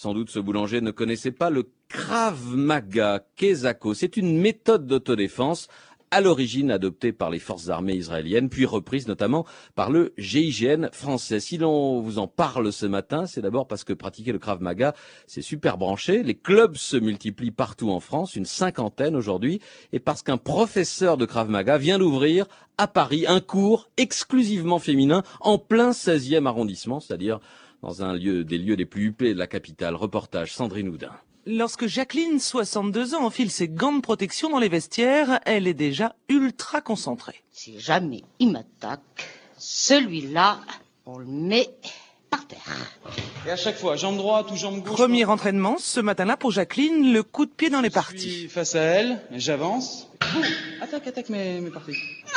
Sans doute ce boulanger ne connaissait pas le Krav Maga Kesako. C'est une méthode d'autodéfense à l'origine adoptée par les forces armées israéliennes, puis reprise notamment par le GIGN français. Si l'on vous en parle ce matin, c'est d'abord parce que pratiquer le Krav Maga, c'est super branché. Les clubs se multiplient partout en France, une 50aine aujourd'hui, et parce qu'un professeur de Krav Maga vient d'ouvrir à Paris un cours exclusivement féminin en plein 16e arrondissement, c'est-à-dire dans des lieux les plus huppés de la capitale. Reportage Sandrine Houdin. Lorsque Jacqueline, 62 ans, enfile ses gants de protection dans les vestiaires, elle est déjà ultra concentrée. Si jamais il m'attaque, celui-là, on le met par terre. Et à chaque fois, jambe droite ou jambe gauche. Premier entraînement, ce matin-là pour Jacqueline, le coup de pied dans les parties. Je suis face à elle, j'avance. Attaque mes parties.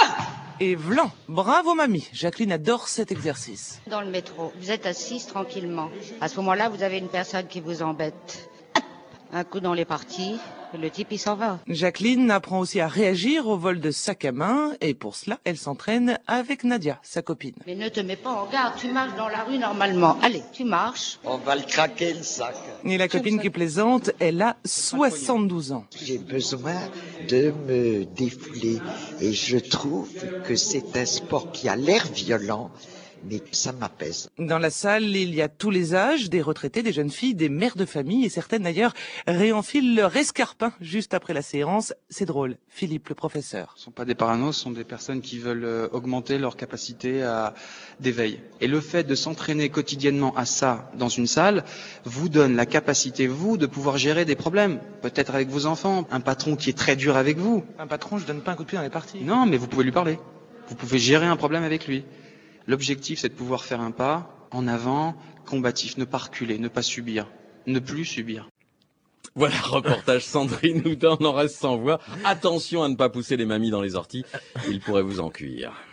Et vlan, bravo mamie, Jacqueline adore cet exercice. Dans le métro, vous êtes assise tranquillement. À ce moment-là, vous avez une personne qui vous embête. Hop, un coup dans les parties, le type il s'en va. Jacqueline apprend aussi à réagir au vol de sac à main et pour cela, elle s'entraîne avec Nadia, sa copine. Mais ne te mets pas en garde, tu marches dans la rue normalement. Allez, tu marches. On va le craquer le sac. Et la copine qui plaisante, elle a 72 ans. J'ai besoin de me défouler et je trouve que c'est un sport qui a l'air violent, mais ça m'apaise. Dans la salle, il y a tous les âges, des retraités, des jeunes filles, des mères de famille et certaines d'ailleurs réenfilent leur escarpin juste après la séance. C'est drôle. Philippe, le professeur. Ce ne sont pas des paranos, ce sont des personnes qui veulent augmenter leur capacité d'éveil. Et le fait de s'entraîner quotidiennement à ça dans une salle vous donne la capacité, vous, de pouvoir gérer des problèmes. Peut-être avec vos enfants, un patron qui est très dur avec vous. Un patron, je donne pas un coup de pied dans les parties. Non, mais vous pouvez lui parler. Vous pouvez gérer un problème avec lui. L'objectif, c'est de pouvoir faire un pas en avant, combatif, ne pas reculer, ne pas subir, ne plus subir. Voilà, reportage Sandrine Houdin, on en reste sans voix. Attention à ne pas pousser les mamies dans les orties, ils pourraient vous en cuire.